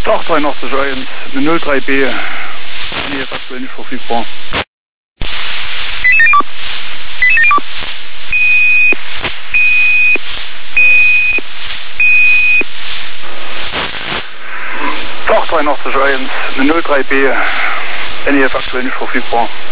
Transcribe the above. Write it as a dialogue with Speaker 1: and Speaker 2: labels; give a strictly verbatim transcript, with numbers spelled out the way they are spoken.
Speaker 1: acht drei acht eins, eine null drei B, die ist aktuell nicht verfügbar. acht drei acht eins, eine null drei B, N E F aktuell nicht verfügbar.